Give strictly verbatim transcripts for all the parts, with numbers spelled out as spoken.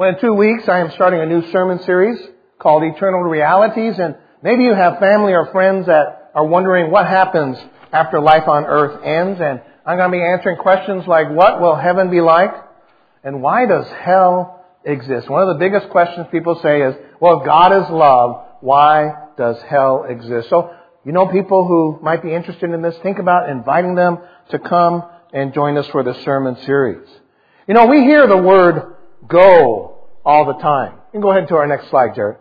Well, in two weeks, I am starting a new sermon series called Eternal Realities. And maybe you have family or friends that are wondering what happens after life on earth ends. And I'm going to be answering questions like, what will heaven be like? And why does hell exist? One of the biggest questions people say is, well, if God is love, why does hell exist? So, you know, people who might be interested in this, think about inviting them to come and join us for the sermon series. You know, we hear the word go all the time. You can go ahead to our next slide, Jared.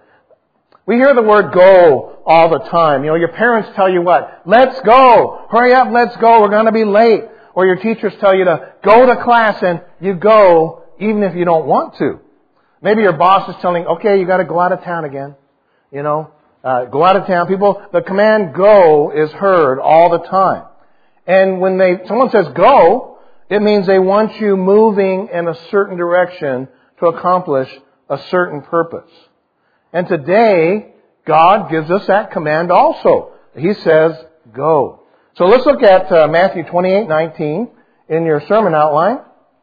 We hear the word go all the time. You know, your parents tell you what? Let's go. Hurry up, let's go. We're going to be late. Or your teachers tell you to go to class and you go even if you don't want to. Maybe your boss is telling, okay, you got to go out of town again. You know, uh, go out of town. People, the command go is heard all the time. And when they, someone says go, it means they want you moving in a certain direction to accomplish a certain purpose. And today, God gives us that command also. He says, go. So let's look at uh, Matthew twenty-eight nineteen in your sermon outline.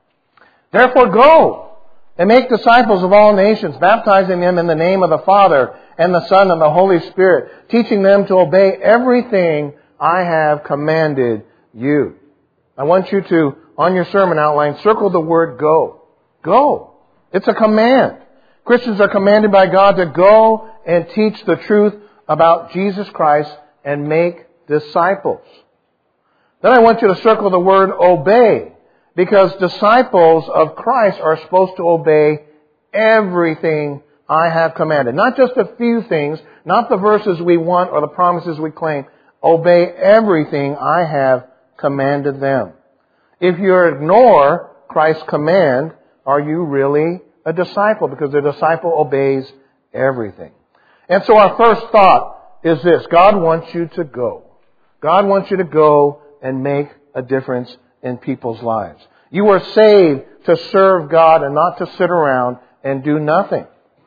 Therefore go and make disciples of all nations, baptizing them in the name of the Father and the Son and the Holy Spirit, teaching them to obey everything I have commanded you. I want you to, on your sermon outline, circle the word go. Go. It's a command. Christians are commanded by God to go and teach the truth about Jesus Christ and make disciples. Then I want you to circle the word obey, because disciples of Christ are supposed to obey everything I have commanded. Not just a few things, not the verses we want or the promises we claim. Obey everything I have commanded them. If you ignore Christ's command, are you really a disciple? Because a disciple obeys everything. And so our first thought is this: God wants you to go. God wants you to go and make a difference in people's lives. You were saved to serve God and not to sit around and do nothing.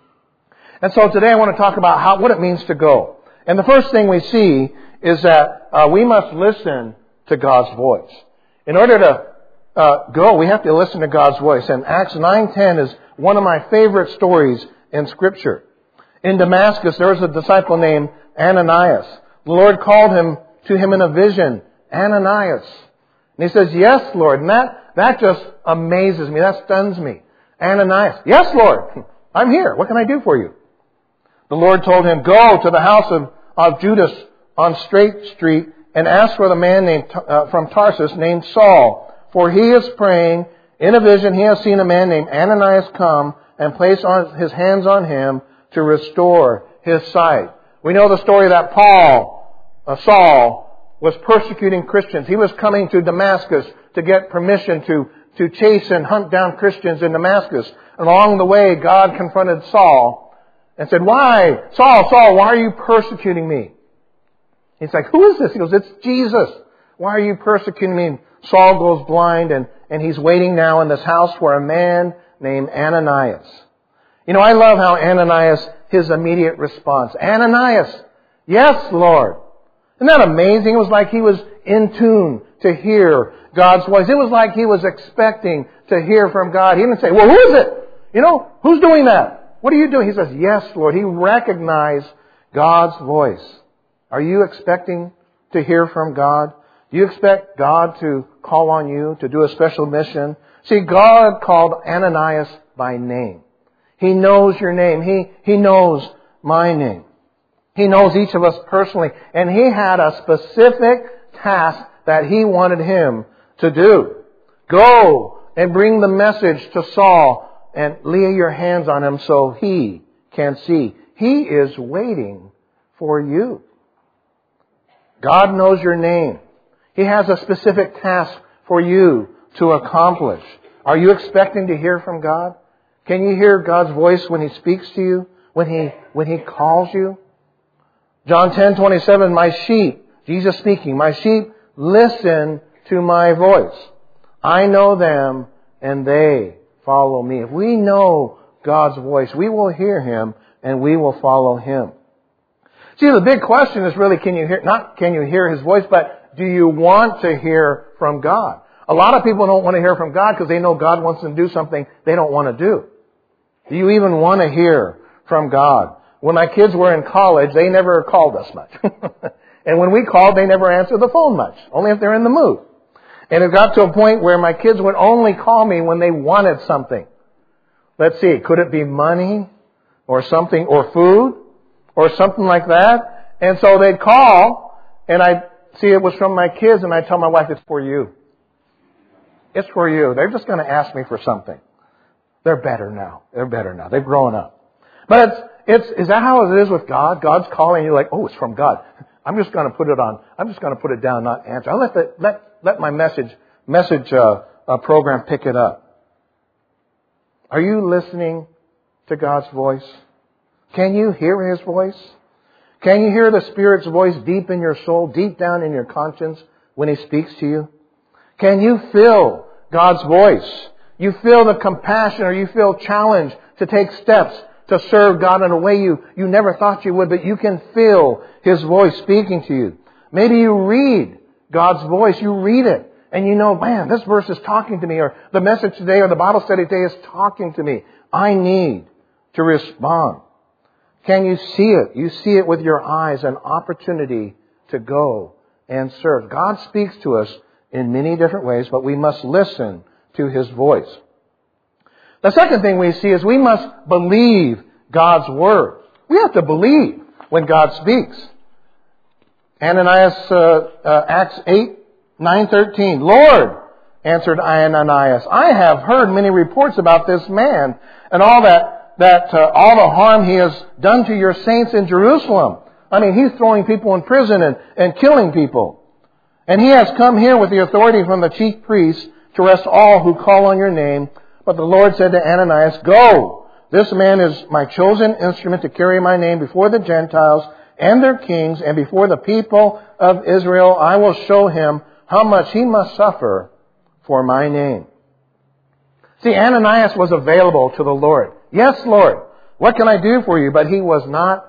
And so today I want to talk about how, what it means to go. And the first thing we see is that uh, we must listen to God's voice. In order to uh, go, we have to listen to God's voice. And Acts nine ten is one of my favorite stories in Scripture. In Damascus, there was a disciple named Ananias. The Lord called him to him in a vision, Ananias. And he says, yes, Lord. And that, that just amazes me. That stuns me. Ananias. Yes, Lord. I'm here. What can I do for you? The Lord told him, go to the house of, of Judas on Straight Street and ask for the man named uh, from Tarsus named Saul. For he is praying. In a vision, he has seen a man named Ananias come and place on his hands on him to restore his sight. We know the story that Paul, uh, Saul, was persecuting Christians. He was coming to Damascus to get permission to, to chase and hunt down Christians in Damascus. And along the way, God confronted Saul and said, why? Saul, Saul, why are you persecuting me? He's like, who is this? He goes, it's Jesus. Why are you persecuting me? And Saul goes blind, and, and he's waiting now in this house for a man named Ananias. You know, I love how Ananias, his immediate response, Ananias, yes, Lord. Isn't that amazing? It was like he was in tune to hear God's voice. It was like he was expecting to hear from God. He didn't say, well, who is it? You know, who's doing that? What are you doing? He says, yes, Lord. He recognized God's voice. Are you expecting to hear from God? Do you expect God to call on you to do a special mission? See, God called Ananias by name. He knows your name. He, he knows my name. He knows each of us personally. And He had a specific task that He wanted him to do. Go and bring the message to Saul and lay your hands on him so he can see. He is waiting for you. God knows your name. He has a specific task for you to accomplish. Are you expecting to hear from God? Can you hear God's voice when He speaks to you? When He, when He calls you? John ten twenty-seven, my sheep, Jesus speaking, my sheep listen to my voice. I know them and they follow me. If we know God's voice, we will hear Him and we will follow Him. See, the big question is really, can you hear, not can you hear His voice, but do you want to hear from God? A lot of people don't want to hear from God because they know God wants them to do something they don't want to do. Do you even want to hear from God? When my kids were in college, they never called us much. And when we called, they never answered the phone much, only if they're in the mood. And it got to a point where my kids would only call me when they wanted something. Let's see, could it be money or something, or food or something like that? And so they'd call, and I'd see it was from my kids, and I'd tell my wife, it's for you. It's for you. They're just going to ask me for something. They're better now. They're better now. They've grown up. But it's, it's, is that how it is with God? God's calling you like, oh, it's from God. I'm just going to put it on. I'm just going to put it down, not answer. I'll let the, let, let my message, message, uh, uh, program pick it up. Are you listening to God's voice? Can you hear His voice? Can you hear the Spirit's voice deep in your soul, deep down in your conscience when He speaks to you? Can you feel God's voice? You feel the compassion, or you feel challenged to take steps to serve God in a way you, you never thought you would, but you can feel His voice speaking to you. Maybe you read God's voice. You read it, and you know, man, this verse is talking to me, or the message today or the Bible study today is talking to me. I need to respond. Can you see it? You see it with your eyes, an opportunity to go and serve. God speaks to us in many different ways, but we must listen to His voice. The second thing we see is we must believe God's Word. We have to believe when God speaks. Ananias, uh, uh, Acts eight, nine, thirteen. Lord, answered Ananias, I have heard many reports about this man and all that, that uh, all the harm he has done to your saints in Jerusalem. I mean, he's throwing people in prison and, and killing people. And he has come here with the authority from the chief priests to arrest all who call on your name. But the Lord said to Ananias, go, this man is my chosen instrument to carry my name before the Gentiles and their kings and before the people of Israel. I will show him how much he must suffer for my name. See, Ananias was available to the Lord. Yes, Lord, what can I do for you? But he was not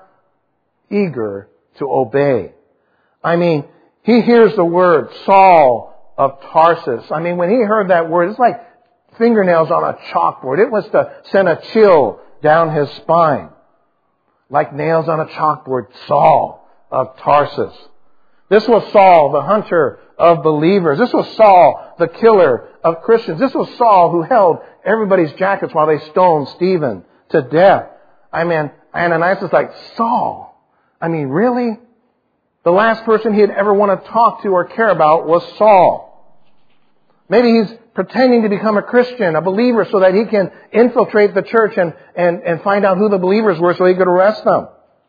eager to obey. I mean, he hears the word Saul of Tarsus. I mean, when he heard that word, it's like fingernails on a chalkboard. It was to send a chill down his spine. Like nails on a chalkboard, Saul of Tarsus. This was Saul, the hunter of believers. This was Saul, the killer of Christians. This was Saul who held everybody's jackets while they stoned Stephen to death. I mean, Ananias is like, Saul? I mean, really? The last person he'd ever want to talk to or care about was Saul. Maybe he's pretending to become a Christian, a believer, so that he can infiltrate the church and, and, and find out who the believers were so he could arrest them.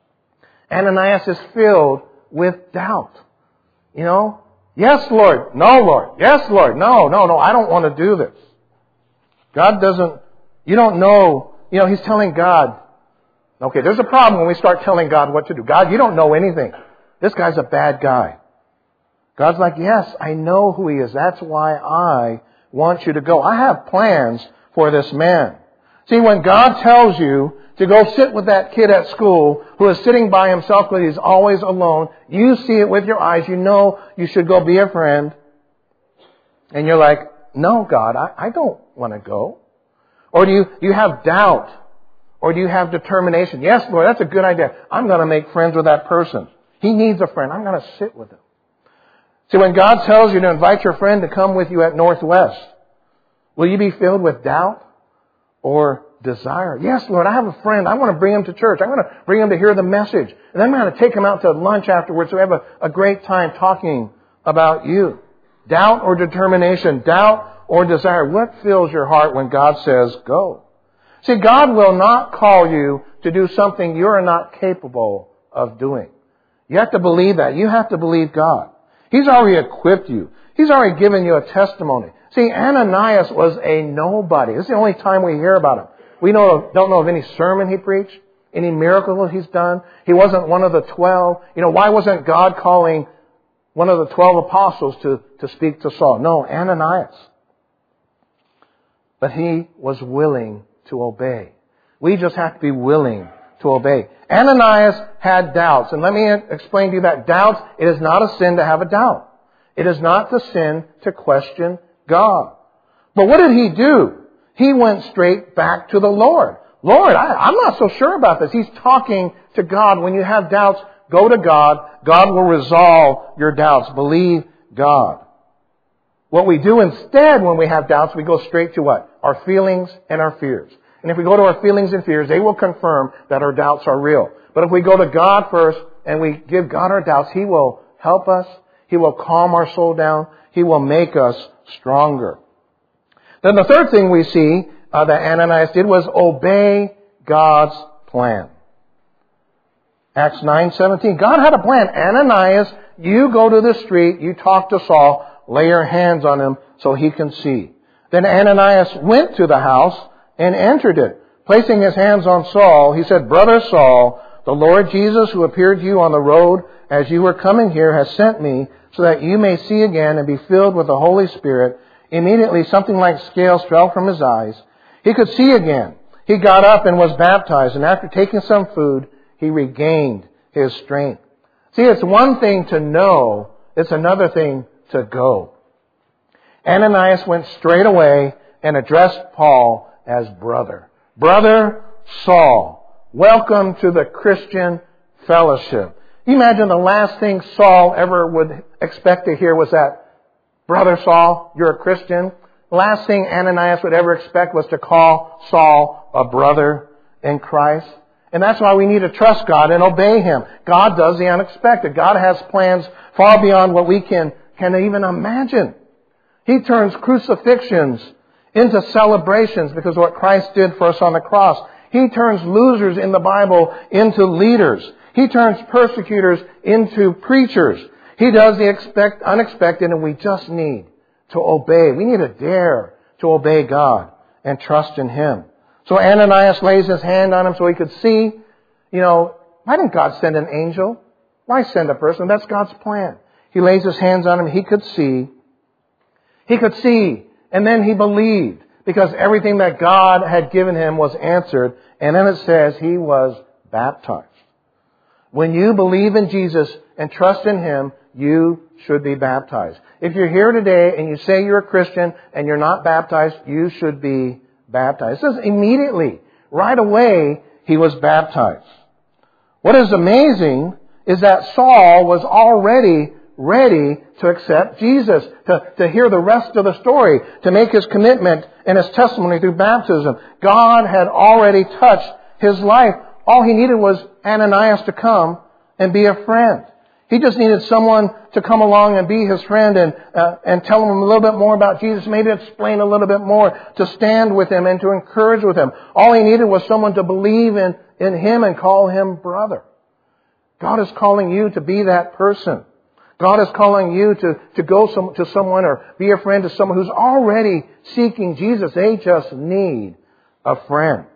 Ananias is filled with doubt. You know? Yes, Lord. No, Lord. Yes, Lord. No, no, no. I don't want to do this. God doesn't, you don't know, you know, he's telling God, okay, there's a problem when we start telling God what to do. God, you don't know anything. This guy's a bad guy. God's like, yes, I know who he is. That's why I want you to go. I have plans for this man. See, when God tells you to go sit with that kid at school who is sitting by himself because he's always alone, you see it with your eyes. You know you should go be a friend. And you're like, no, God, I, I don't want to go. Or do you, do you have doubt? Or do you have determination? Yes, Lord, that's a good idea. I'm going to make friends with that person. He needs a friend. I'm going to sit with him. See, when God tells you to invite your friend to come with you at Northwest, will you be filled with doubt or desire? Yes, Lord, I have a friend. I want to bring him to church. I want to bring him to hear the message. And then I'm going to take him out to lunch afterwards so we have a, a great time talking about you. Doubt or determination, doubt or desire. What fills your heart when God says go? See, God will not call you to do something you're not capable of doing. You have to believe that. You have to believe God. He's already equipped you. He's already given you a testimony. See, Ananias was a nobody. This is the only time we hear about him. We know, don't know of any sermon he preached, any miracle he's done. He wasn't one of the twelve. You know, why wasn't God calling one of the twelve apostles to, to speak to Saul? No, Ananias. But he was willing to obey. We just have to be willing to obey. Ananias had doubts. And let me explain to you that doubts, it is not a sin to have a doubt. It is not the sin to question God. But what did he do? He went straight back to the Lord. Lord, I, I'm not so sure about this. He's talking to God. When you have doubts, go to God. God will resolve your doubts. Believe God. What we do instead when we have doubts, we go straight to what? Our feelings and our fears. And if we go to our feelings and fears, they will confirm that our doubts are real. But if we go to God first and we give God our doubts, He will help us. He will calm our soul down. He will make us stronger. Then the third thing we see uh, that Ananias did was obey God's plan. Acts nine seventeen. God had a plan. Ananias, you go to the street, you talk to Saul, lay your hands on him so he can see. Then Ananias went to the house and entered it. Placing his hands on Saul, he said, Brother Saul, the Lord Jesus who appeared to you on the road as you were coming here has sent me so that you may see again and be filled with the Holy Spirit. Immediately something like scales fell from his eyes. He could see again. He got up and was baptized, and after taking some food, he regained his strength. See, it's one thing to know, it's another thing to go. Ananias went straight away and addressed Paul as brother. Brother Saul, welcome to the Christian fellowship. You imagine the last thing Saul ever would expect to hear was that, Brother Saul, you're a Christian. The last thing Ananias would ever expect was to call Saul a brother in Christ. And that's why we need to trust God and obey Him. God does the unexpected. God has plans far beyond what we can, can even imagine. He turns crucifixions into celebrations because of what Christ did for us on the cross. He turns losers in the Bible into leaders. He turns persecutors into preachers. He does the expect, unexpected, and we just need to obey. We need to dare to obey God and trust in Him. So Ananias lays his hand on him so he could see. You know, why didn't God send an angel? Why send a person? That's God's plan. He lays his hands on him. He could see. He could see. And then he believed because everything that God had given him was answered. And then it says he was baptized. When you believe in Jesus and trust in Him, you should be baptized. If you're here today and you say you're a Christian and you're not baptized, you should be baptized. It says immediately, right away, he was baptized. What is amazing is that Saul was already ready to accept Jesus, to, to hear the rest of the story, to make his commitment and his testimony through baptism. God had already touched his life. All he needed was Ananias to come and be a friend. He just needed someone to come along and be his friend and uh, and tell him a little bit more about Jesus, maybe explain a little bit more, to stand with him and to encourage with him. All he needed was someone to believe in, in him and call him brother. God is calling you to be that person. God is calling you to, to go some, to someone or be a friend to someone who's already seeking Jesus. They just need a friend.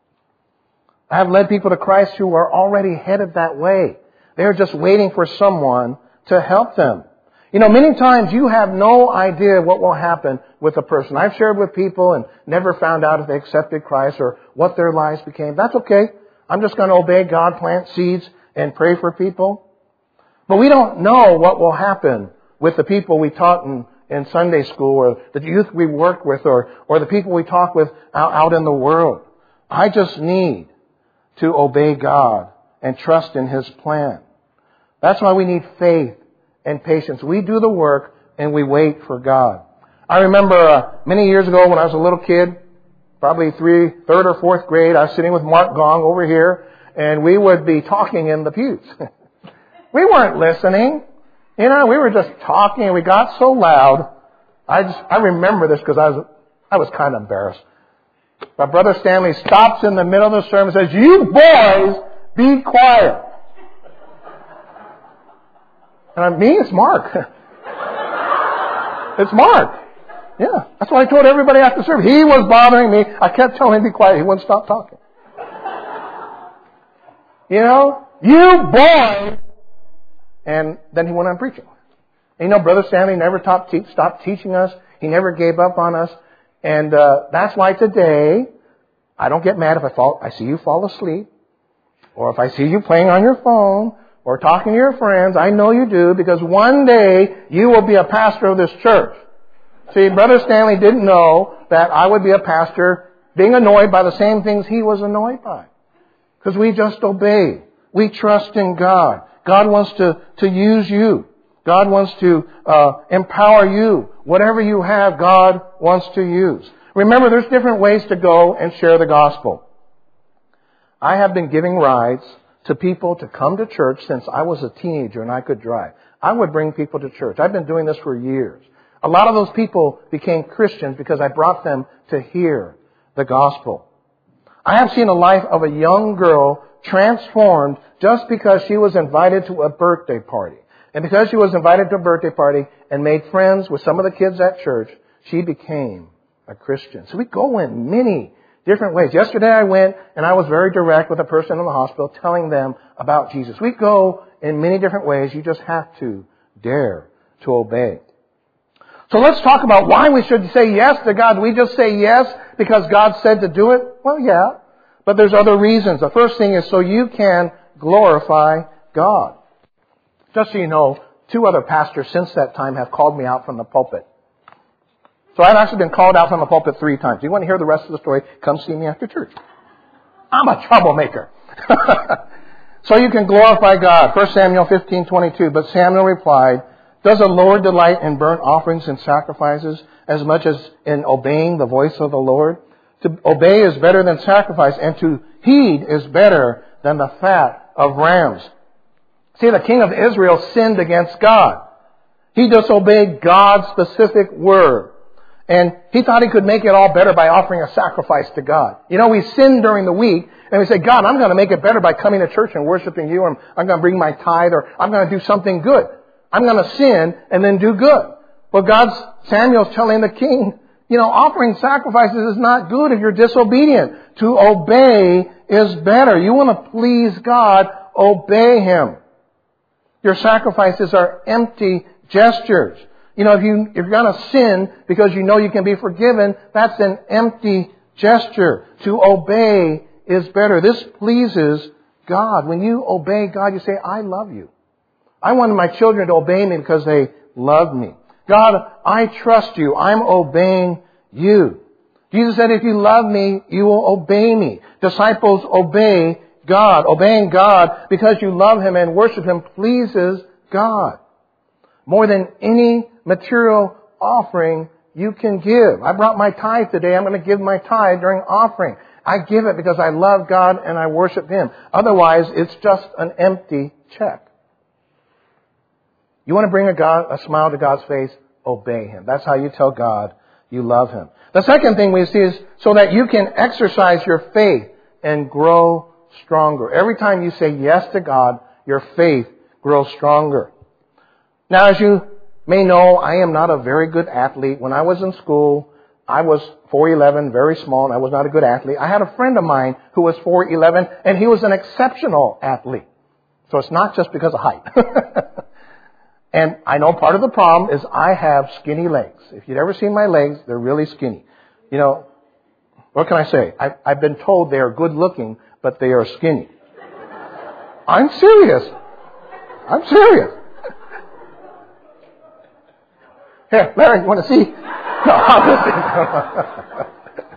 I have led people to Christ who are already headed that way. They're just waiting for someone to help them. You know, many times you have no idea what will happen with a person. I've shared with people and never found out if they accepted Christ or what their lives became. That's okay. I'm just going to obey God, plant seeds, and pray for people. But we don't know what will happen with the people we taught in, in Sunday school or the youth we work with or, or the people we talk with out, out in the world. I just need to obey God and trust in His plan. That's why we need faith and patience. We do the work and we wait for God. I remember uh, many years ago when I was a little kid, probably three, third or fourth grade, I was sitting with Mark Gong over here, and we would be talking in the pews. We weren't listening. You know, we were just talking, and we got so loud. I just I remember this because I was I was kind of embarrassed. But Brother Stanley stops in the middle of the sermon and says, "You boys, be quiet." And I mean, it's Mark. It's Mark. Yeah, that's what I told everybody after service. He was bothering me. I kept telling him to be quiet. He wouldn't stop talking. You know, you boys. And then he went on preaching. And you know, Brother Stanley never stopped, te- stopped teaching us. He never gave up on us. And uh, that's why today, I don't get mad if I fall. I see you fall asleep. Or if I see you playing on your phone. Or talking to your friends. I know you do. Because one day, you will be a pastor of this church. See, Brother Stanley didn't know that I would be a pastor being annoyed by the same things he was annoyed by. Because we just obey. We trust in God. God wants to, to use you. God wants to uh, empower you. Whatever you have, God wants to use. Remember, there's different ways to go and share the gospel. I have been giving rides to people to come to church since I was a teenager and I could drive. I would bring people to church. I've been doing this for years. A lot of those people became Christians because I brought them to hear the gospel. I have seen a life of a young girl transformed just because she was invited to a birthday party. And because she was invited to a birthday party and made friends with some of the kids at church, she became a Christian. So we go in many different ways. Yesterday I went and I was very direct with a person in the hospital telling them about Jesus. We go in many different ways. You just have to dare to obey. So let's talk about why we should say yes to God. Do we just say yes because God said to do it? Well, yeah. But there's other reasons. The first thing is so you can glorify God. Just so you know, two other pastors since that time have called me out from the pulpit. So I've actually been called out from the pulpit three times. Do you want to hear the rest of the story? Come see me after church. I'm a troublemaker. So you can glorify God. First Samuel fifteen twenty-two. But Samuel replied, does the Lord delight in burnt offerings and sacrifices as much as in obeying the voice of the Lord? To obey is better than sacrifice, and to heed is better than the fat of rams. See, the king of Israel sinned against God. He disobeyed God's specific word. And he thought he could make it all better by offering a sacrifice to God. You know, we sin during the week, and we say, God, I'm going to make it better by coming to church and worshiping you, or I'm going to bring my tithe, or I'm going to do something good. I'm going to sin and then do good. Well, God's, Samuel's telling the king, you know, offering sacrifices is not good if you're disobedient. To obey is better. You want to please God, obey Him. Your sacrifices are empty gestures. You know, if, you, if you're going to sin because you know you can be forgiven, that's an empty gesture. To obey is better. This pleases God. When you obey God, you say, I love you. I wanted my children to obey me because they love me. God, I trust you. I'm obeying you. Jesus said, if you love me, you will obey me. Disciples obey God. Obeying God because you love Him and worship Him pleases God. More than any material offering you can give. I brought my tithe today. I'm going to give my tithe during offering. I give it because I love God and I worship Him. Otherwise, it's just an empty check. You want to bring a, God, a smile to God's face? Obey Him. That's how you tell God you love Him. The second thing we see is so that you can exercise your faith and grow stronger. Every time you say yes to God, your faith grows stronger. Now, as you may know, I am not a very good athlete. When I was in school, I was four eleven, very small, and I was not a good athlete. I had a friend of mine who was four eleven, and he was an exceptional athlete. So it's not just because of height. And I know part of the problem is I have skinny legs. If you'd ever seen my legs, they're really skinny. You know, what can I say? I, I've been told they are good looking, but they are skinny. I'm serious. I'm serious. Here, Larry, you want to see? No, I'm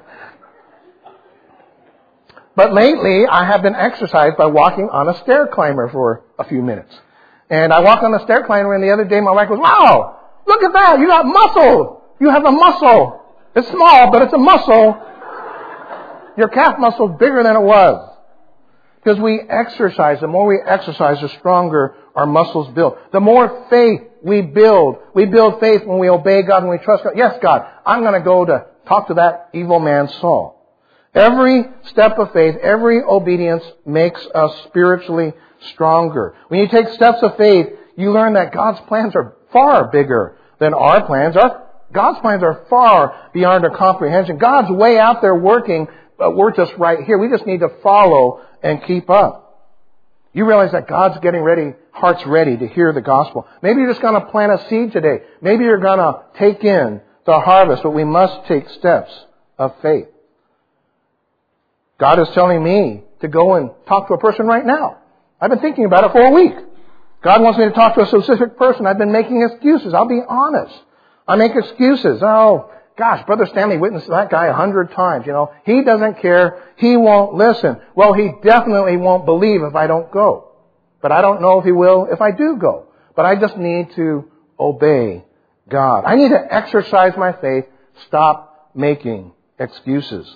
But lately, I have been exercised by walking on a stair climber for a few minutes. And I walked on the stair climber, and the other day my wife goes, wow, look at that, you got muscle. You have a muscle. It's small, but it's a muscle. Your calf muscle is bigger than it was. Because we exercise. The more we exercise, the stronger our muscles build. The more faith we build. We build faith when we obey God, when we trust God. Yes, God, I'm going to go to talk to that evil man Saul. Every step of faith, every obedience makes us spiritually stronger. When you take steps of faith, you learn that God's plans are far bigger than our plans. Our, God's plans are far beyond our comprehension. God's way out there working, but we're just right here. We just need to follow and keep up. You realize that God's getting ready, heart's ready to hear the gospel. Maybe you're just going to plant a seed today. Maybe you're going to take in the harvest, but we must take steps of faith. God is telling me to go and talk to a person right now. I've been thinking about it for a week. God wants me to talk to a specific person. I've been making excuses. I'll be honest. I make excuses. Oh, gosh, Brother Stanley witnessed that guy a hundred times, you know. He doesn't care. He won't listen. Well, he definitely won't believe if I don't go. But I don't know if he will if I do go. But I just need to obey God. I need to exercise my faith. Stop making excuses.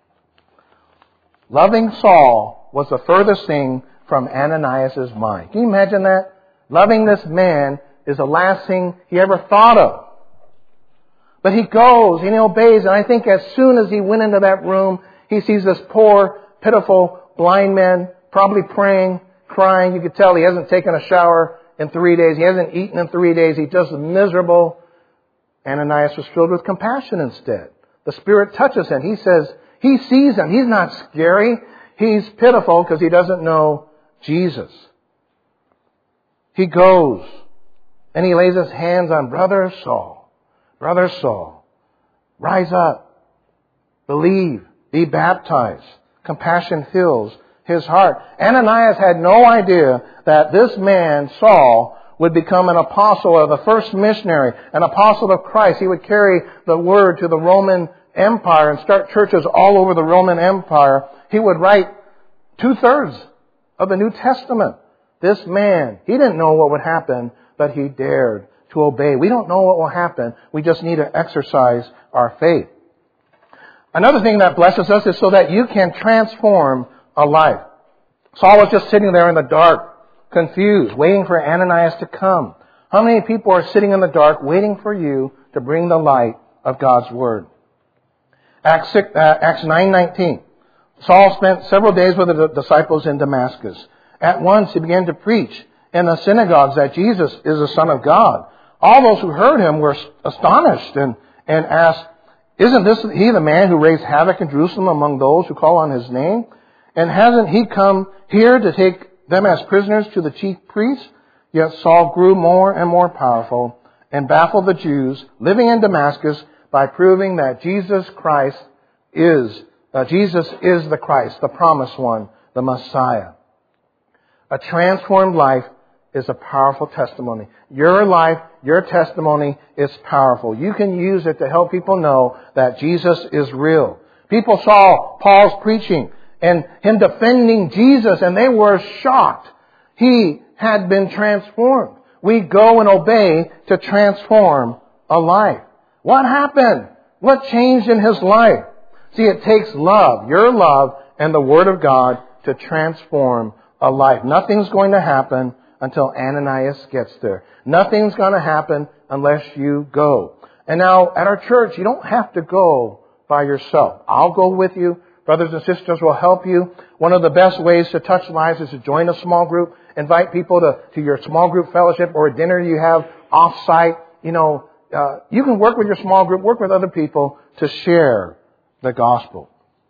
Loving Saul was the furthest thing from Ananias' mind. Can you imagine that? Loving this man is the last thing he ever thought of. But he goes and he obeys. And I think as soon as he went into that room, he sees this poor, pitiful, blind man probably praying, crying. You could tell he hasn't taken a shower in three days. He hasn't eaten in three days. He's just miserable. Ananias was filled with compassion instead. The Spirit touches him. He says, he sees him. He's not scary. He's pitiful because he doesn't know Jesus. He goes and he lays his hands on Brother Saul. Brother Saul, rise up, believe, be baptized. Compassion fills his heart. Ananias had no idea that this man, Saul, would become an apostle or the first missionary, an apostle of Christ. He would carry the word to the Roman Empire and start churches all over the Roman Empire. He would write two-thirds of the New Testament. This man, he didn't know what would happen, but he dared to obey. We don't know what will happen. We just need to exercise our faith. Another thing that blesses us is so that you can transform a life. Saul was just sitting there in the dark, confused, waiting for Ananias to come. How many people are sitting in the dark waiting for you to bring the light of God's Word? Acts, six, uh, Acts nine nineteen. Saul spent several days with the disciples in Damascus. At once he began to preach in the synagogues that Jesus is the Son of God. All those who heard him were astonished and, and asked, isn't this he the man who raised havoc in Jerusalem among those who call on his name? And hasn't he come here to take them as prisoners to the chief priests? Yet Saul grew more and more powerful and baffled the Jews living in Damascus by proving that Jesus Christ is, uh, Jesus is the Christ, the promised one, the Messiah. A transformed life is a powerful testimony. Your life, your testimony is powerful. You can use it to help people know that Jesus is real. People saw Paul's preaching and him defending Jesus, and they were shocked. He had been transformed. We go and obey to transform a life. What happened? What changed in his life? See, it takes love, your love, and the Word of God to transform a life. Nothing's going to happen until Ananias gets there. Nothing's going to happen unless you go. And now, at our church, you don't have to go by yourself. I'll go with you. Brothers and sisters will help you. One of the best ways to touch lives is to join a small group. Invite people to, to your small group fellowship or a dinner you have off-site. You know, uh, you can work with your small group, work with other people to share the gospel.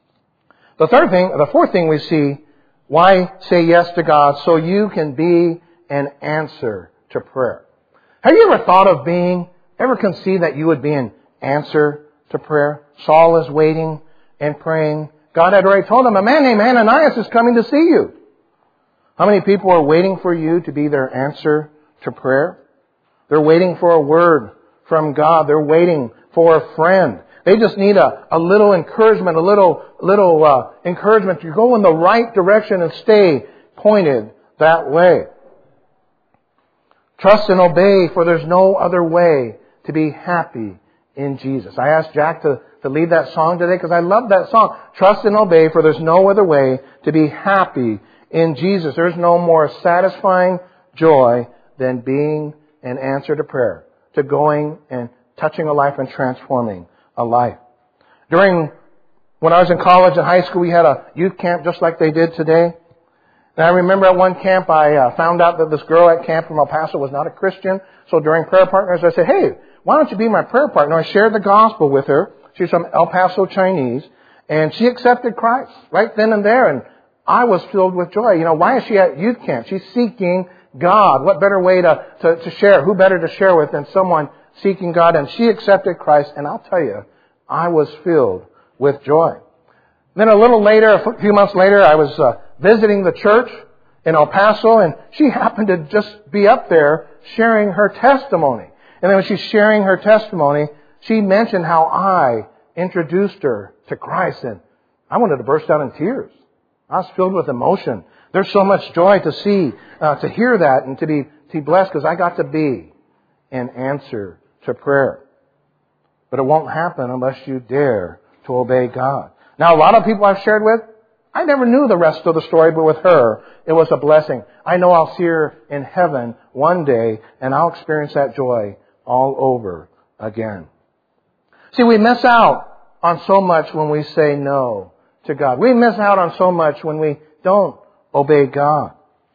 The third thing, the fourth thing we see, why say yes to God? So you can be an answer to prayer. Have you ever thought of being, ever conceived that you would be an answer to prayer? Saul is waiting and praying. God had already told him, a man named Ananias is coming to see you. How many people are waiting for you to be their answer to prayer? They're waiting for a word from God. They're waiting for a friend. They just need a, a little encouragement, a little, little uh, encouragement to go in the right direction and stay pointed that way. Trust and obey, for there's no other way to be happy in Jesus. I asked Jack to, to lead that song today because I love that song. Trust and obey, for there's no other way to be happy in Jesus. There's no more satisfying joy than being an answer to prayer, to going and touching a life and transforming a life. During, when I was in college and high school, we had a youth camp just like they did today. And I remember at one camp, I uh, found out that this girl at camp from El Paso was not a Christian. So during prayer partners, I said, hey, why don't you be my prayer partner? I shared the gospel with her. She's from El Paso Chinese. And she accepted Christ right then and there. And I was filled with joy. You know, why is she at youth camp? She's seeking God. What better way to, to, to share? Who better to share with than someone seeking God? And she accepted Christ. And I'll tell you, I was filled with joy. Then a little later, a few months later, I was uh, visiting the church in El Paso, and she happened to just be up there sharing her testimony. And then when she's sharing her testimony, She mentioned how I introduced her to Christ, and I wanted to burst out in tears. I was filled with emotion. There's so much joy to see, uh, to hear that, and to be, to be blessed, because I got to be an answer to prayer. But it won't happen unless you dare to obey God. Now, a lot of people I've shared with, I never knew the rest of the story, but with her, it was a blessing. I know I'll see her in heaven one day, and I'll experience that joy all over again. See, we miss out on so much when we say no to God. We miss out on so much when we don't obey God.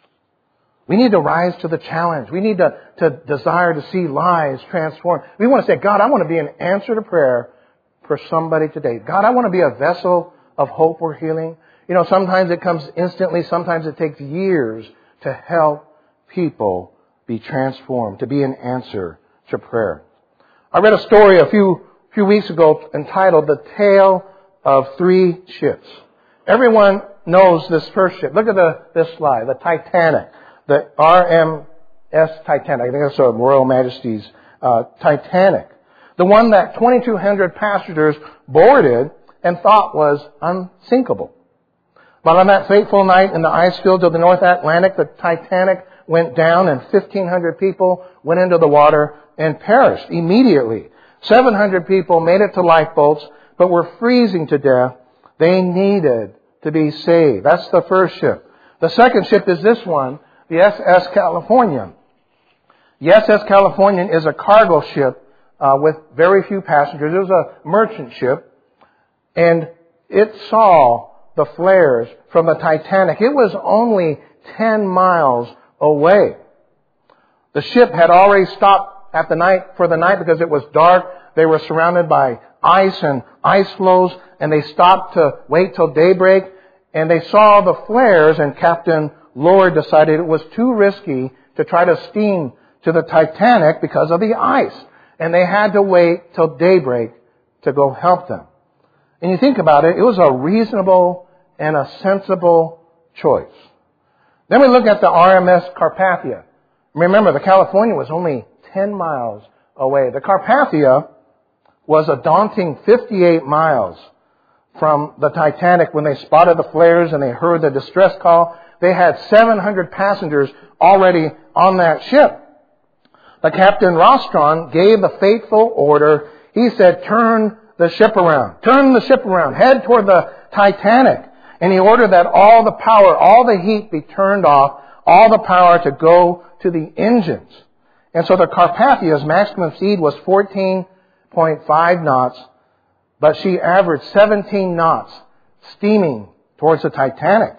We need to rise to the challenge. We need to, to desire to see lives transformed. We want to say, God, I want to be an answer to prayer for somebody today. God, I want to be a vessel of hope or healing. You know, sometimes it comes instantly. Sometimes it takes years to help people be transformed, to be an answer to prayer. I read a story a few few weeks ago entitled The Tale of Three Ships. Everyone knows this first ship. Look at the this slide, the Titanic, the R M S Titanic. I think that's a Royal Majesty's uh, Titanic. The one that twenty-two hundred passengers boarded and thought was unsinkable. But on that fateful night in the ice fields of the North Atlantic, the Titanic went down and fifteen hundred people went into the water and perished immediately. seven hundred people made it to lifeboats, but were freezing to death. They needed to be saved. That's the first ship. The second ship is this one, the S S Californian. The S S Californian is a cargo ship uh, with very few passengers. It was a merchant ship, and it saw the flares from the Titanic. It was only ten miles away. The ship had already stopped at the night for the night because it was dark. They were surrounded by ice and ice floes, and they stopped to wait till daybreak, and they saw the flares, and Captain Lord decided it was too risky to try to steam to the Titanic because of the ice, and they had to wait till daybreak to go help them. And you think about it, it was a reasonable and a sensible choice. Then we look at the R M S Carpathia. Remember, the California was only ten miles away. The Carpathia was a daunting fifty-eight miles from the Titanic when they spotted the flares and they heard the distress call. They had seven hundred passengers already on that ship. The Captain Rostron gave the fateful order. He said, turn the ship around. Turn the ship around. Head toward the Titanic. And he ordered that all the power, all the heat be turned off, all the power to go to the engines. And so the Carpathia's maximum speed was fourteen point five knots, but she averaged seventeen knots steaming towards the Titanic.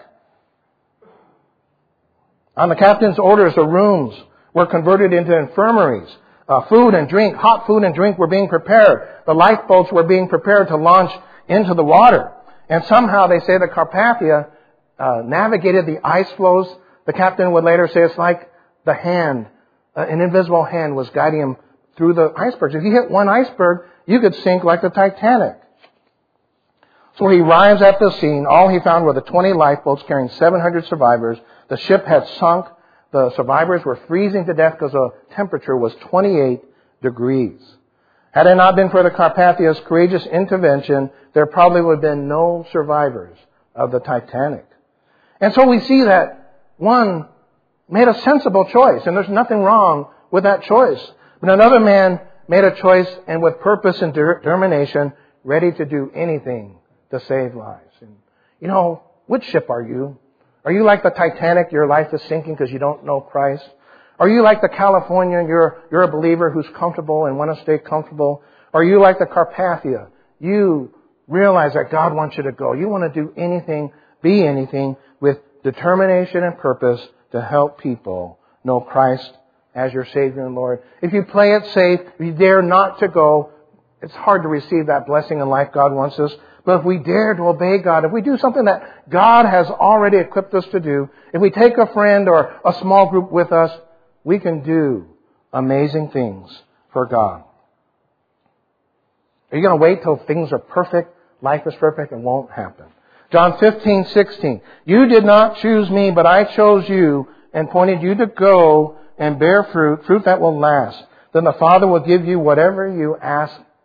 On the captain's orders, the rooms were converted into infirmaries. Uh, food and drink, hot food and drink were being prepared. The lifeboats were being prepared to launch into the water. And somehow they say the Carpathia uh, navigated the ice floes. The captain would later say it's like the hand, uh, an invisible hand was guiding him through the icebergs. If you hit one iceberg, you could sink like the Titanic. So he arrives at the scene. All he found were the twenty lifeboats carrying seven hundred survivors. The ship had sunk. The survivors were freezing to death because the temperature was twenty-eight degrees. Had it not been for the Carpathia's courageous intervention, there probably would have been no survivors of the Titanic. And so we see that one made a sensible choice, and there's nothing wrong with that choice. But another man made a choice, and with purpose and determination, ready to do anything to save lives. And, you know, which ship are you? Are you like the Titanic, your life is sinking because you don't know Christ? Are you like the Californian, you're, you're a believer who's comfortable and want to stay comfortable? Are you like the Carpathia? You realize that God wants you to go. You want to do anything, be anything with determination and purpose to help people know Christ as your Savior and Lord. If you play it safe, if you dare not to go, it's hard to receive that blessing in life God wants us. But if we dare to obey God, if we do something that God has already equipped us to do, if we take a friend or a small group with us, we can do amazing things for God. Are you going to wait till things are perfect? Life is perfect? It won't happen. John fifteen sixteen. You did not choose me, but I chose you and appointed you to go and bear fruit, fruit that will last. Then the Father will give you whatever you ask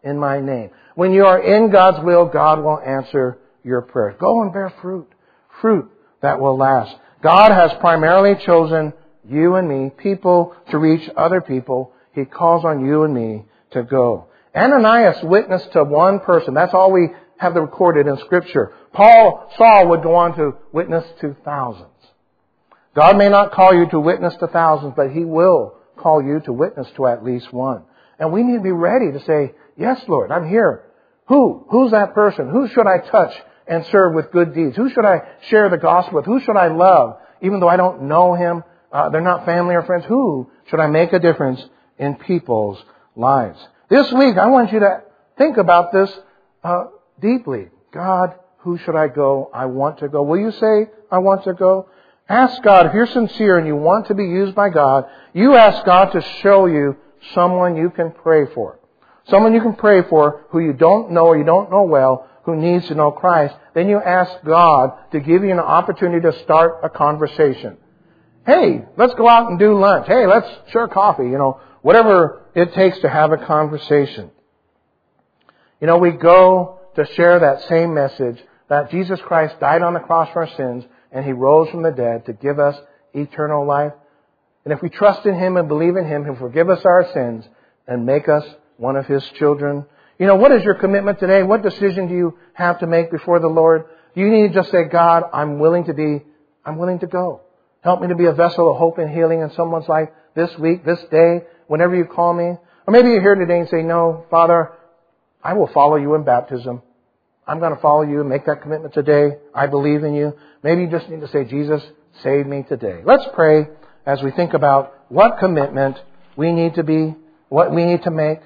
in my name. When you are in God's will, God will answer your prayers. Go and bear fruit. Fruit that will last. God has primarily chosen you and me, people, to reach other people. He calls on you and me to go. Ananias witnessed to one person. That's all we have recorded in Scripture. Paul, Saul would go on to witness to thousands. God may not call you to witness to thousands, but He will call you to witness to at least one. And we need to be ready to say, yes, Lord, I'm here. Who? Who's that person? Who should I touch and serve with good deeds? Who should I share the gospel with? Who should I love? Even though I don't know him, uh, they're not family or friends. Who should I make a difference in people's lives? This week, I want you to think about this uh, deeply. God, who should I go? I want to go. Will you say, I want to go? Ask God, if you're sincere and you want to be used by God, you ask God to show you someone you can pray for. Someone you can pray for who you don't know or you don't know well, who needs to know Christ. Then you ask God to give you an opportunity to start a conversation. Hey, let's go out and do lunch. Hey, let's share coffee. You know, whatever it takes to have a conversation. You know, we go to share that same message that Jesus Christ died on the cross for our sins and He rose from the dead to give us eternal life. And if we trust in Him and believe in Him, He'll forgive us our sins and make us one of His children. You know, what is your commitment today? What decision do you have to make before the Lord? You need to just say, God, I'm willing to be, I'm willing to go. Help me to be a vessel of hope and healing in someone's life this week, this day, whenever you call me. Or maybe you're here today and say, no, Father, I will follow you in baptism. I'm going to follow you and make that commitment today. I believe in you. Maybe you just need to say, Jesus, save me today. Let's pray as we think about what commitment we need to be, what we need to make.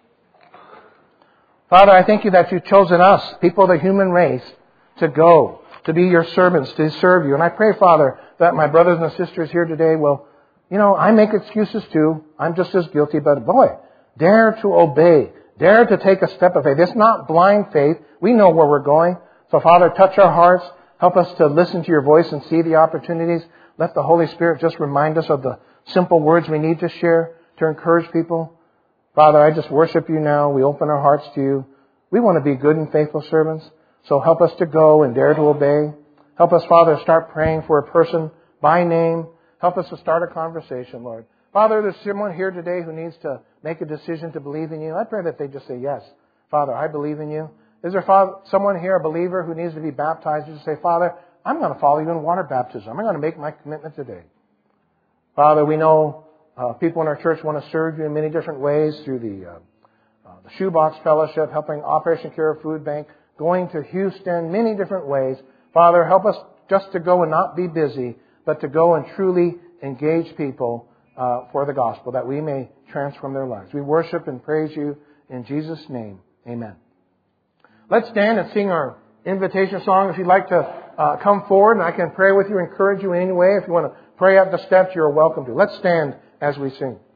Father, I thank you that you've chosen us, people of the human race, to go, to be your servants, to serve you. And I pray, Father, that my brothers and sisters here today will, you know, I make excuses too. I'm just as guilty, but boy, dare to obey. Dare to take a step of faith. It's not blind faith. We know where we're going. So, Father, touch our hearts. Help us to listen to your voice and see the opportunities. Let the Holy Spirit just remind us of the simple words we need to share to encourage people. Father, I just worship you now. We open our hearts to you. We want to be good and faithful servants. So help us to go and dare to obey. Help us, Father, start praying for a person by name. Help us to start a conversation, Lord. Father, there's someone here today who needs to make a decision to believe in you. I pray that they just say, yes, Father, I believe in you. Is there Father, someone here, a believer, who needs to be baptized? You just say, Father, I'm going to follow you in water baptism. I'm going to make my commitment today. Father, we know uh, people in our church want to serve you in many different ways through the, uh, uh, the Shoebox Fellowship, helping Operation Cure Food Bank, going to Houston, many different ways. Father, help us just to go and not be busy, but to go and truly engage people uh, for the gospel, that we may transform their lives. We worship and praise you in Jesus' name. Amen. Let's stand and sing our invitation song. If you'd like to uh, come forward, and I can pray with you, encourage you in any way. If you want to pray up the steps, you're welcome to. Let's stand as we sing.